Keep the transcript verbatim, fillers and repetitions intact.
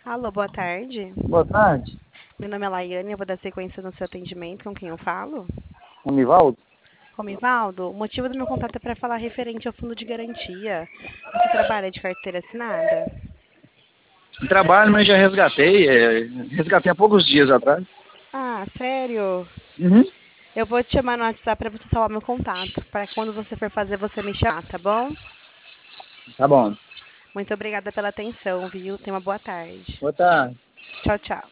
Alô, boa tarde. Boa tarde, Meu nome é Laiane, eu vou dar sequência no seu atendimento. Com quem eu falo? Univaldo. Romivaldo, o motivo do meu contato é para falar referente ao fundo de garantia. Você trabalha de carteira assinada? Trabalho, mas já resgatei. é, resgatei há poucos dias atrás. Ah, sério? Uhum. Eu vou te chamar no WhatsApp para você salvar meu contato, para quando você for fazer você me chamar, tá bom? Tá bom. Muito obrigada pela atenção, viu? Tenha uma boa tarde. Boa tarde. Tchau, tchau.